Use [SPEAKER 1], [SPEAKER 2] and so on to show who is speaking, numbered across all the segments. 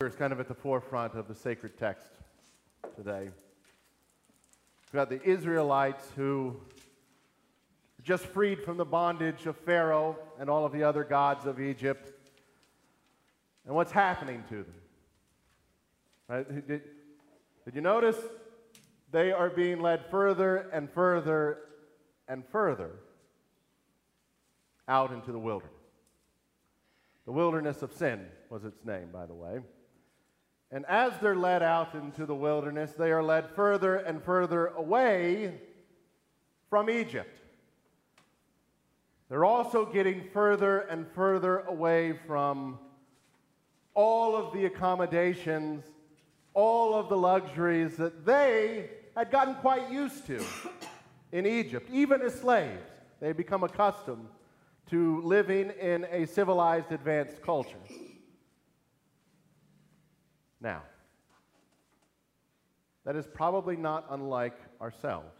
[SPEAKER 1] is kind of at the forefront of the sacred text today. We've got the Israelites who just freed from the bondage of Pharaoh and all of the other gods of Egypt. And what's happening to them? Right? Did you notice? They are being led further and further and further out into the wilderness. The wilderness of sin was its name, by the way. And as they're led out into the wilderness, they are led further and further away from Egypt. They're also getting further and further away from all of the accommodations, all of the luxuries that they had gotten quite used to in Egypt. Even as slaves, they had become accustomed to living in a civilized, advanced culture. Now, that is probably not unlike ourselves.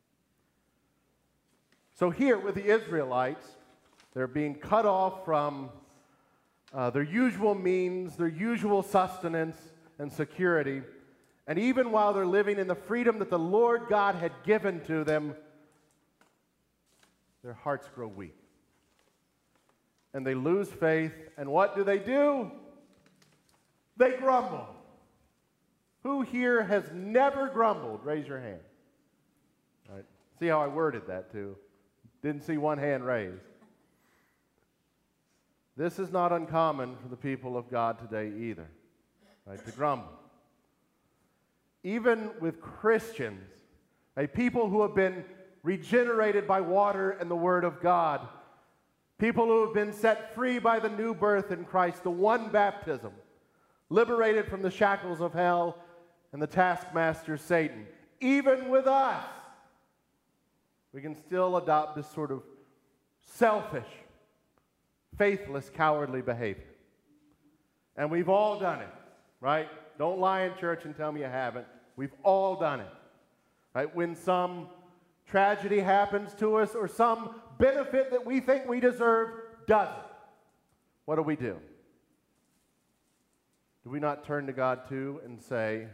[SPEAKER 1] So here with the Israelites, they're being cut off from their usual means, their usual sustenance and security. And even while they're living in the freedom that the Lord God had given to them, their hearts grow weak. And they lose faith. And what do? They grumble. Who here has never grumbled? Raise your hand. All right. See how I worded that too? Didn't see one hand raised. This is not uncommon for the people of God today either, right? To grumble. Even with Christians, people who have been regenerated by water and the Word of God, people who have been set free by the new birth in Christ, the one baptism, liberated from the shackles of hell and the taskmaster Satan. Even with us, we can still adopt this sort of selfish, faithless, cowardly behavior. And we've all done it, right? Don't lie in church and tell me you haven't. We've all done it, right? When some tragedy happens to us or some benefit that we think we deserve doesn't, what do? Do we not turn to God too and say,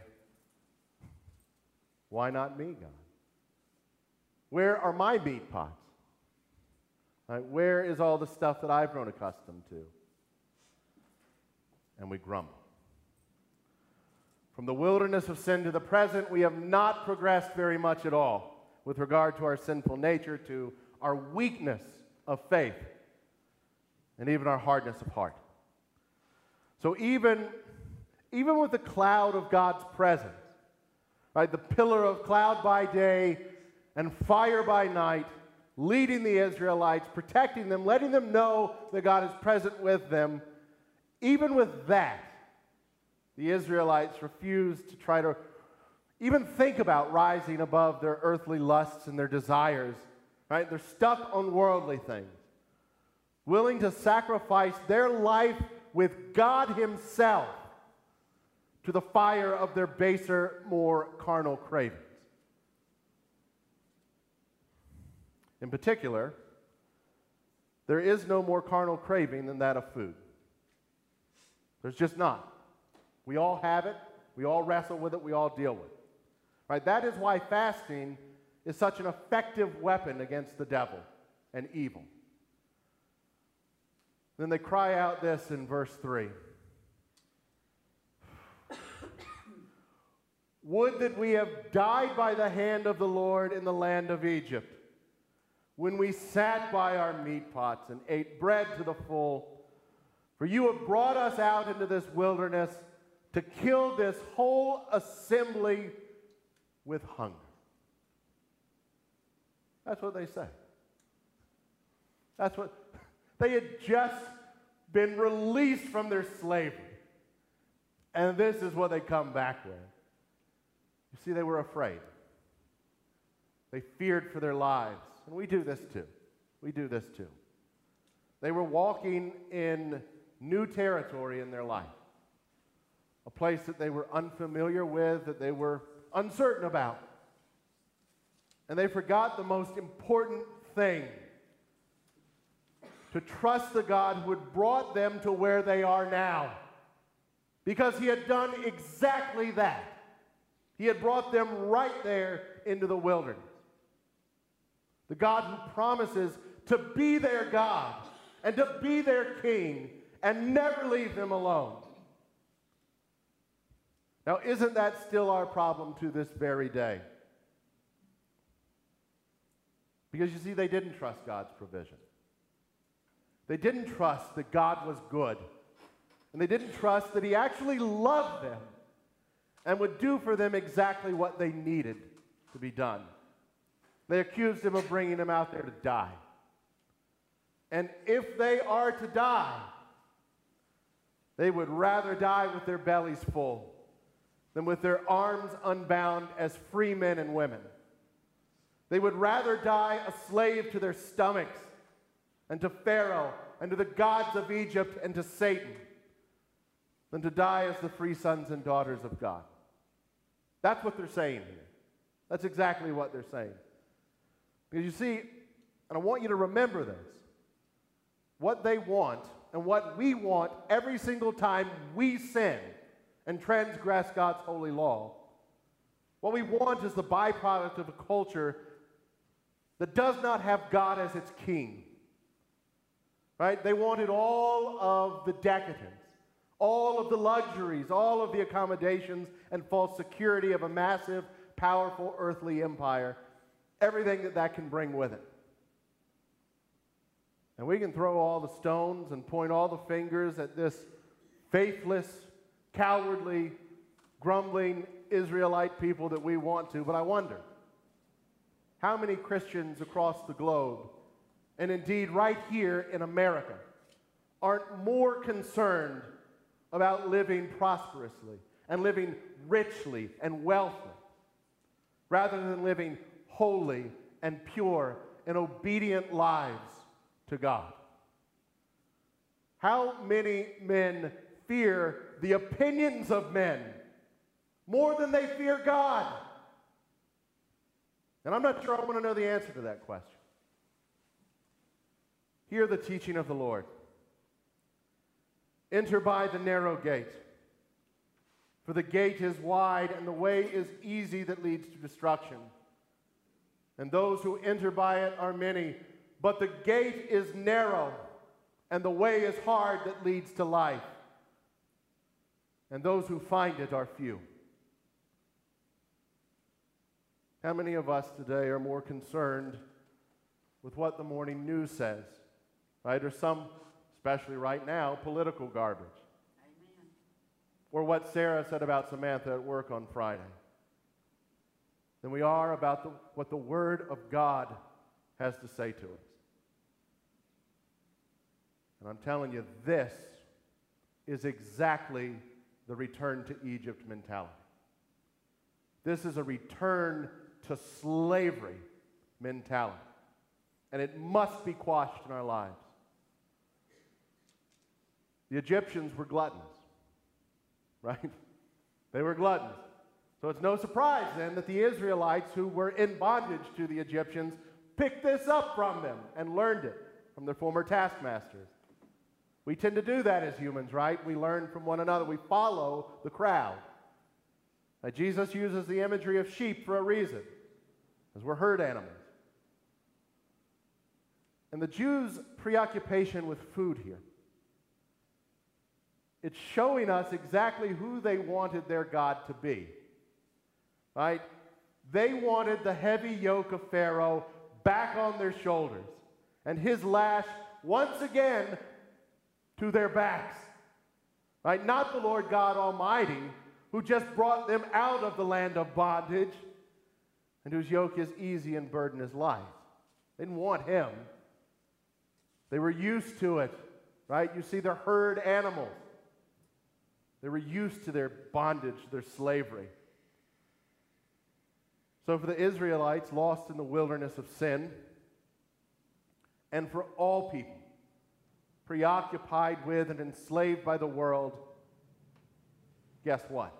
[SPEAKER 1] why not me, God? Where are my meat pots? Right? Where is all the stuff that I've grown accustomed to? And we grumble. From the wilderness of sin to the present, we have not progressed very much at all with regard to our sinful nature, to our weakness of faith, and even our hardness of heart. So even with the cloud of God's presence, right, the pillar of cloud by day and fire by night, leading the Israelites, protecting them, letting them know that God is present with them, even with that, the Israelites refused to try to even think about rising above their earthly lusts and their desires, right? They're stuck on worldly things, willing to sacrifice their life with God Himself to the fire of their baser, more carnal cravings. In particular, there is no more carnal craving than that of food. There's just not. We all have it. We all wrestle with it. We all deal with it. Right? That is why fasting is such an effective weapon against the devil and evil. Then they cry out this in verse 3. Would that we have died by the hand of the Lord in the land of Egypt, when we sat by our meat pots and ate bread to the full. For you have brought us out into this wilderness to kill this whole assembly with hunger. That's what they say. That's what they had just been released from their slavery. And this is what they come back with. You see, they were afraid. They feared for their lives. And we do this too. We do this too. They were walking in new territory in their life. A place that they were unfamiliar with, that they were uncertain about. And they forgot the most important thing: to trust the God who had brought them to where they are now. because he had done exactly that. He had brought them right there into the wilderness. The God who promises to be their God and to be their king and never leave them alone. Now, isn't that still our problem to this very day? Because you see, they didn't trust God's provision. They didn't trust that God was good. And they didn't trust that he actually loved them and would do for them exactly what they needed to be done. They accused him of bringing them out there to die. And if they are to die, they would rather die with their bellies full than with their arms unbound as free men and women. They would rather die a slave to their stomachs and to Pharaoh and to the gods of Egypt and to Satan than to die as the free sons and daughters of God. That's what they're saying here. That's exactly what they're saying. Because you see, and I want you to remember this, what they want and what we want every single time we sin and transgress God's holy law, what we want is the byproduct of a culture that does not have God as its king. Right? They wanted all of the decadence, all of the luxuries, all of the accommodations and false security of a massive, powerful earthly empire, everything that can bring with it. And we can throw all the stones and point all the fingers at this faithless, cowardly, grumbling Israelite people that we want to, but I wonder, how many Christians across the globe, and indeed right here in America, aren't more concerned about living prosperously and living richly and wealthily, rather than living holy and pure and obedient lives to God? How many men fear the opinions of men more than they fear God? And I'm not sure I want to know the answer to that question. Hear the teaching of the Lord. Enter by the narrow gate, for the gate is wide and the way is easy that leads to destruction. And those who enter by it are many, but the gate is narrow and the way is hard that leads to life. And those who find it are few. How many of us today are more concerned with what the morning news says, right? Or some, especially right now, political garbage. Amen. Or what Sarah said about Samantha at work on Friday, than we are about what the Word of God has to say to us. And I'm telling you, this is exactly the return to Egypt mentality. This is a return to slavery mentality. And it must be quashed in our lives. The Egyptians were gluttons, right? They were gluttons. So it's no surprise then that the Israelites who were in bondage to the Egyptians picked this up from them and learned it from their former taskmasters. We tend to do that as humans, right? We learn from one another. We follow the crowd. Now, Jesus uses the imagery of sheep for a reason, because we're herd animals. And the Jews' preoccupation with food here, it's showing us exactly who they wanted their God to be, right? They wanted the heavy yoke of Pharaoh back on their shoulders and his lash once again to their backs, right? Not the Lord God Almighty, who just brought them out of the land of bondage and whose yoke is easy and burden is light. They didn't want him. They were used to it, right? You see, they're herd animals. They were used to their bondage, their slavery. So for the Israelites lost in the wilderness of sin, and for all people preoccupied with and enslaved by the world, guess what?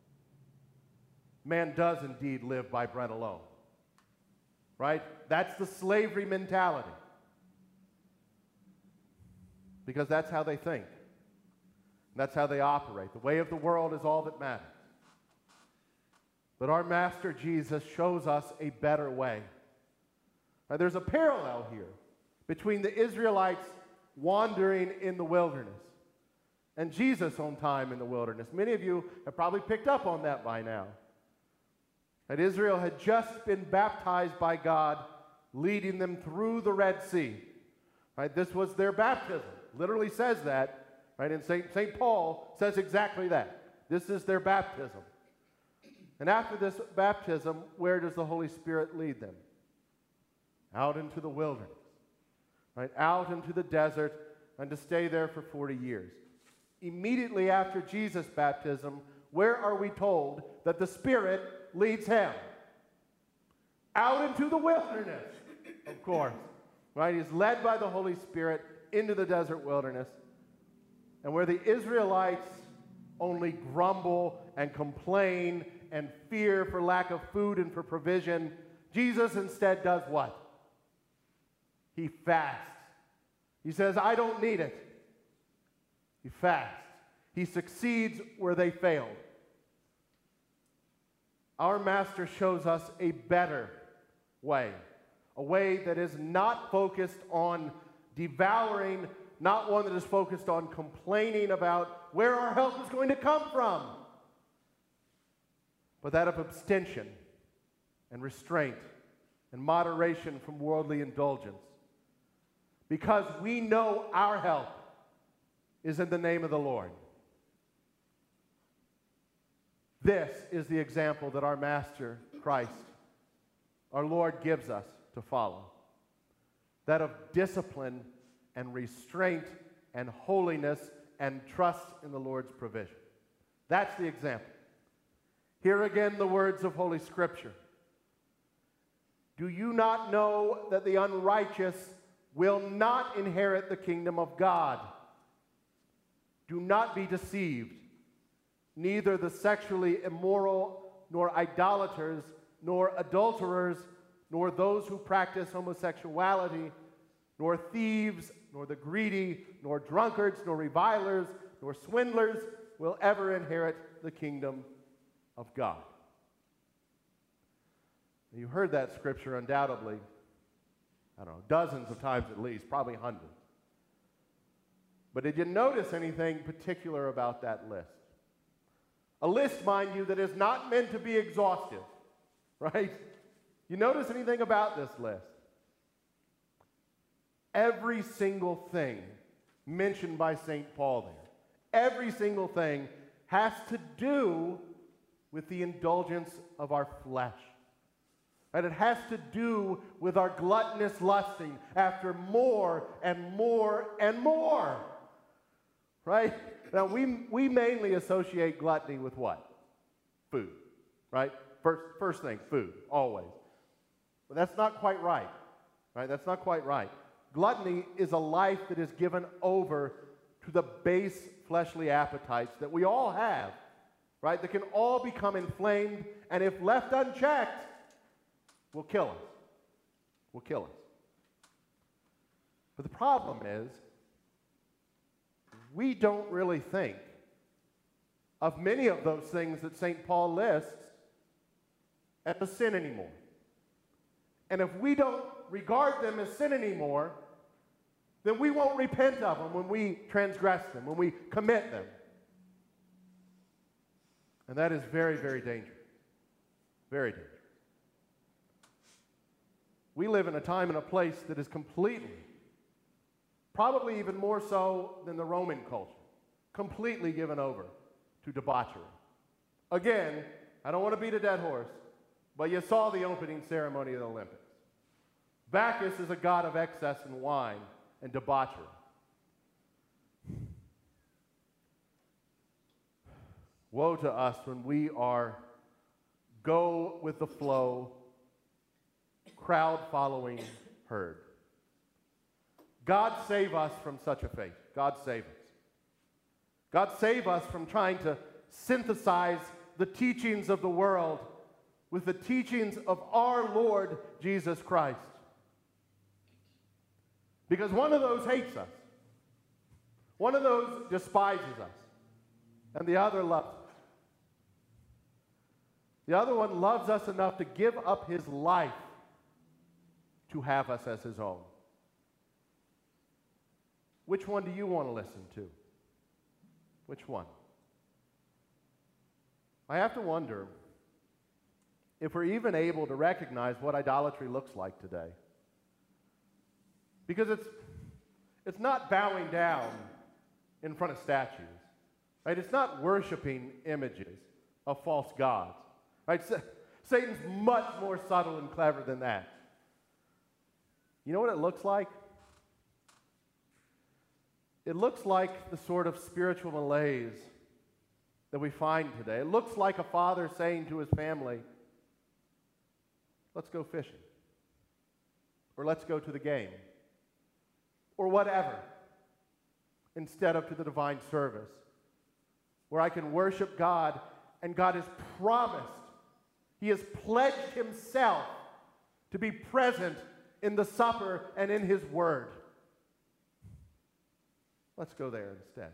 [SPEAKER 1] Man does indeed live by bread alone, right? That's the slavery mentality, because that's how they think. And That's how they operate. The way of the world is all that matters. But our Master Jesus shows us a better way. Now, there's a parallel here between the Israelites wandering in the wilderness and Jesus' own time in the wilderness. Many of you have probably picked up on that by now. That Israel had just been baptized by God, leading them through the Red Sea. Right? This was their baptism. Literally says that. Right? And St. Paul says exactly that. This is their baptism. And after this baptism, where does the Holy Spirit lead them? Out into the wilderness, right? Out into the desert, and to stay there for 40 years. Immediately after Jesus' baptism, where are we told that the Spirit leads him? Out into the wilderness, of course. Right? He's led by the Holy Spirit into the desert wilderness. And where the Israelites only grumble and complain and fear for lack of food and for provision, Jesus instead does what? He fasts. He says, I don't need it. He fasts. He succeeds where they failed. Our Master shows us a better way, a way that is not focused on devouring, not one that is focused on complaining about where our help is going to come from, but that of abstention and restraint and moderation from worldly indulgence. Because we know our help is in the name of the Lord. This is the example that our Master, Christ, our Lord, gives us to follow. That of discipline and restraint and holiness and trust in the Lord's provision. That's the example. Here again the words of Holy Scripture. Do you not know that the unrighteous will not inherit the kingdom of God? Do not be deceived. Neither the sexually immoral, nor idolaters, nor adulterers, nor those who practice homosexuality, nor thieves, nor the greedy, nor drunkards, nor revilers, nor swindlers will ever inherit the kingdom of God. You heard that scripture undoubtedly, I don't know, dozens of times at least, probably hundreds. But did you notice anything particular about that list? A list, mind you, that is not meant to be exhaustive, right? You notice anything about this list? Every single thing mentioned by St. Paul there, every single thing has to do with the indulgence of our flesh. Right? It has to do with our gluttonous lusting after more and more and more. Right? Now, we mainly associate gluttony with what? Food. Right? First thing, food, always. But that's not quite right. Right? That's not quite right. Gluttony is a life that is given over to the base fleshly appetites that we all have, right? That can all become inflamed, and if left unchecked, will kill us. Will kill us. But the problem is, we don't really think of many of those things that St. Paul lists as a sin anymore. And if we don't regard them as sin anymore, then we won't repent of them when we transgress them, when we commit them. And that is very, very dangerous. Very dangerous. We live in a time and a place that is completely, probably even more so than the Roman culture, completely given over to debauchery. Again, I don't want to beat a dead horse, but you saw the opening ceremony of the Olympics. Bacchus is a god of excess and wine and debauchery. Woe to us when we are go with the flow, crowd-following herd. God save us from such a fate. God save us. God save us from trying to synthesize the teachings of the world with the teachings of our Lord Jesus Christ. Because one of those hates us. One of those despises us. And the other loves us. The other one loves us enough to give up his life to have us as his own. Which one do you want to listen to? Which one? I have to wonder if we're even able to recognize what idolatry looks like today. Because it's not bowing down in front of statues, right? It's not worshiping images of false gods, right? Satan's much more subtle and clever than that. You know what it looks like? It looks like the sort of spiritual malaise that we find today. It looks like a father saying to his family, let's go fishing, or let's go to the game, or whatever, instead of to the divine service, where I can worship God, and God has promised, he has pledged himself to be present in the supper and in his word. Let's go there instead.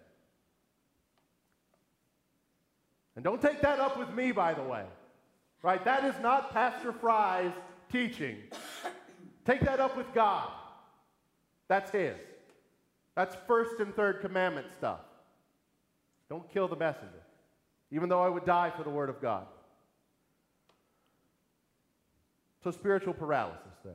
[SPEAKER 1] And don't take that up with me, by the way. Right? That is not Pastor Fry's teaching. Take that up with God. That's his. That's first and third commandment stuff. Don't kill the messenger, even though I would die for the word of God. So spiritual paralysis then.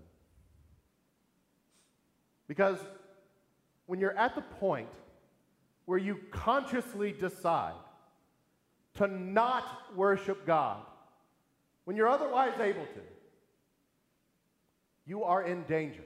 [SPEAKER 1] Because when you're at the point where you consciously decide to not worship God, when you're otherwise able to, you are in danger.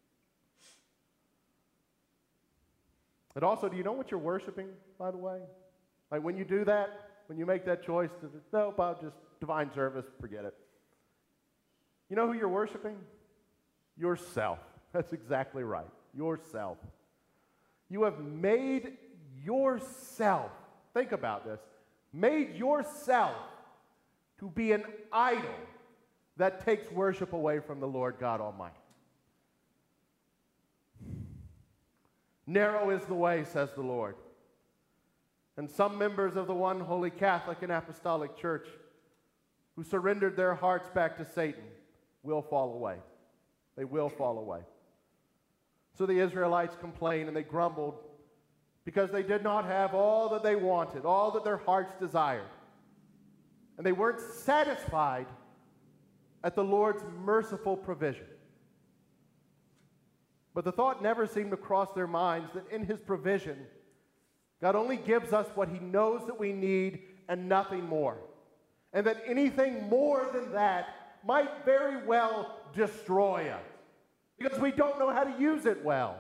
[SPEAKER 1] And also, do you know what you're worshiping, by the way? Like when you do that, when you make that choice to, nope, I'll just divine service, forget it. You know who you're worshiping? Yourself. That's exactly right. Yourself. You have made yourself, think about this, made yourself to be an idol that takes worship away from the Lord God Almighty. Narrow is the way, says the Lord. And some members of the one holy Catholic and Apostolic Church who surrendered their hearts back to Satan will fall away. They will fall away. So the Israelites complained and they grumbled because they did not have all that they wanted, all that their hearts desired. And they weren't satisfied at the Lord's merciful provision. But the thought never seemed to cross their minds that in his provision, God only gives us what he knows that we need and nothing more. And that anything more than that might very well destroy us because we don't know how to use it well.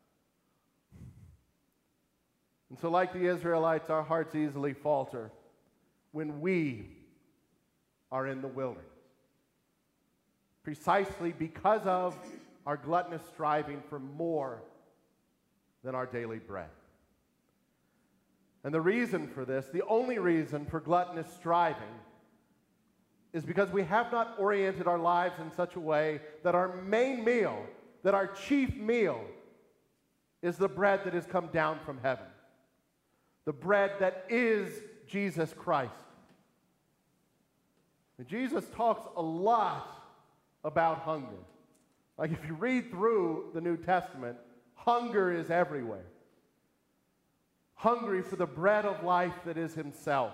[SPEAKER 1] And so like the Israelites, our hearts easily falter when we are in the wilderness, precisely because of our gluttonous striving for more than our daily bread. And the reason for this, the only reason for gluttonous striving, is because we have not oriented our lives in such a way that our main meal, that our chief meal, is the bread that has come down from heaven. The bread that is Jesus Christ. And Jesus talks a lot about hunger. Like if you read through the New Testament, hunger is everywhere. Hungry for the bread of life that is himself.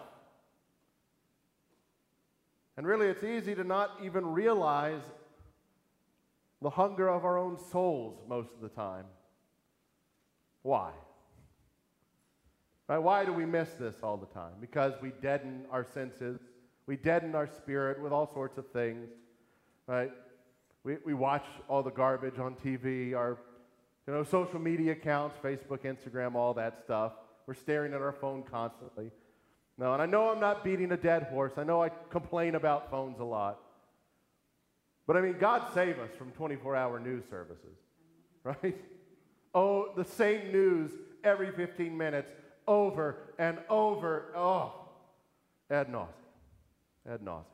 [SPEAKER 1] And really, it's easy to not even realize the hunger of our own souls most of the time. Why? Right? Why do we miss this all the time? Because we deaden our senses. We deaden our spirit with all sorts of things. Right? We watch all the garbage on TV, our social media accounts, Facebook, Instagram, all that stuff. We're staring at our phone constantly. No, and I know I'm not beating a dead horse. I know I complain about phones a lot. But I mean, God save us from 24-hour news services, right? Oh, the same news every 15 minutes, over and over. Oh, ad nauseum, ad nauseum.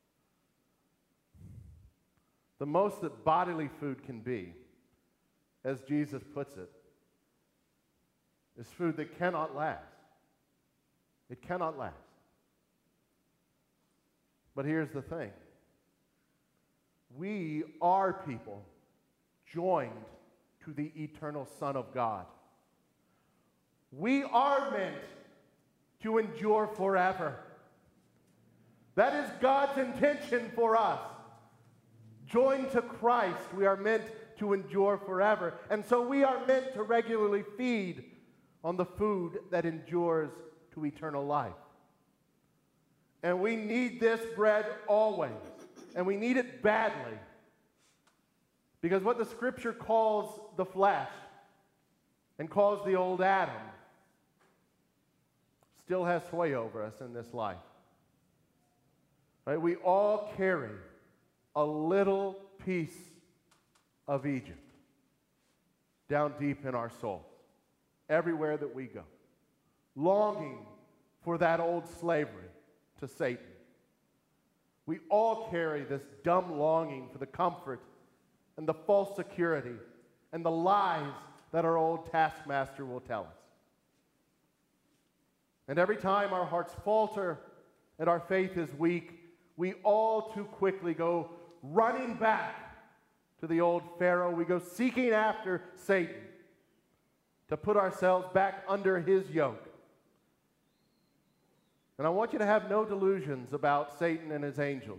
[SPEAKER 1] The most that bodily food can be, as Jesus puts it, is food that cannot last. It cannot last. But here's the thing. We are people joined to the eternal Son of God. We are meant to endure forever. That is God's intention for us. Joined to Christ, we are meant to endure forever. And so we are meant to regularly feed on the food that endures to eternal life. And we need this bread always. And we need it badly. Because what the Scripture calls the flesh and calls the old Adam still has sway over us in this life. Right? We all carry a little piece of Egypt down deep in our souls, everywhere that we go, longing for that old slavery to Satan. We all carry this dumb longing for the comfort and the false security and the lies that our old taskmaster will tell us. And every time our hearts falter and our faith is weak, we all too quickly go running back to the old Pharaoh. We go seeking after Satan to put ourselves back under his yoke. And I want you to have no delusions about Satan and his angels.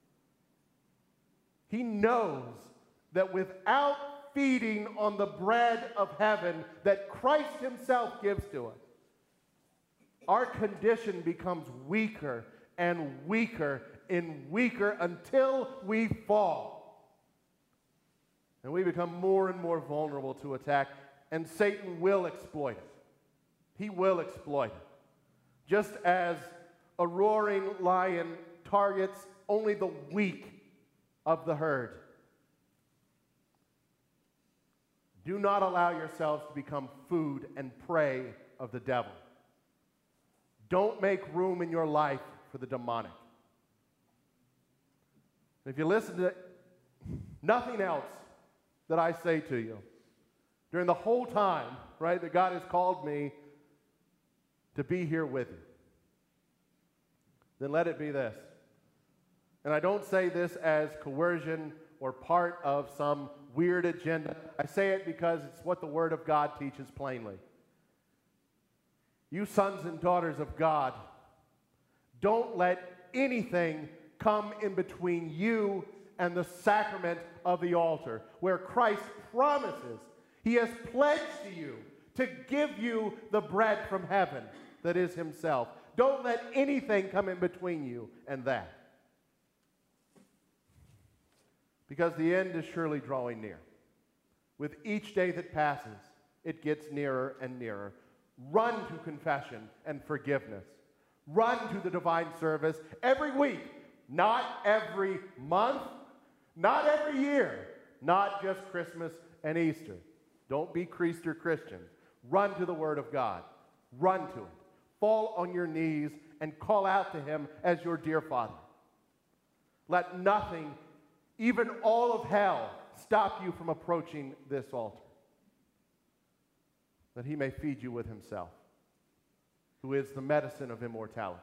[SPEAKER 1] He knows that without feeding on the bread of heaven that Christ himself gives to us, our condition becomes weaker and weaker and weaker until we fall. And we become more and more vulnerable to attack, and Satan will exploit it. He will exploit it. Just as a roaring lion targets only the weak of the herd. Do not allow yourselves to become food and prey of the devil. Don't make room in your life for the demonic. If you listen to nothing else that I say to you during the whole time, right, that God has called me to be here with you, then let it be this. And I don't say this as coercion or part of some weird agenda. I say it because it's what the Word of God teaches plainly. You sons and daughters of God, don't let anything come in between you and the sacrament of the altar, where Christ promises, he has pledged to you to give you the bread from heaven that is himself. Don't let anything come in between you and that. Because the end is surely drawing near. With each day that passes, it gets nearer and nearer. Run to confession and forgiveness. Run to the divine service every week, not every month, not every year, not just Christmas and Easter. Don't be Creaster Christians. Run to the Word of God. Run to it. Fall on your knees and call out to him as your dear Father. Let nothing, even all of hell, stop you from approaching this altar, that he may feed you with himself, who is the medicine of immortality.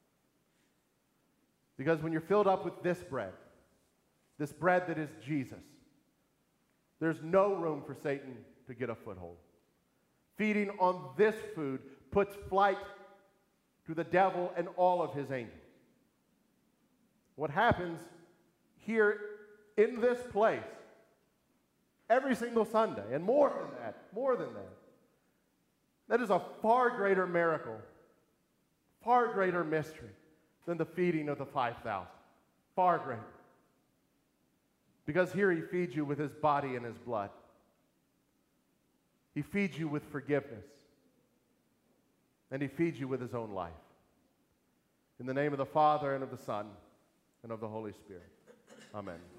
[SPEAKER 1] Because when you're filled up with this bread that is Jesus, there's no room for Satan to get a foothold. Feeding on this food puts flight to the devil and all of his angels. What happens here in this place every single Sunday, and more than that, that is a far greater miracle, far greater mystery than the feeding of the 5,000. Far greater. Because here he feeds you with his body and his blood. He feeds you with forgiveness. And he feeds you with his own life. In the name of the Father, and of the Son, and of the Holy Spirit. Amen.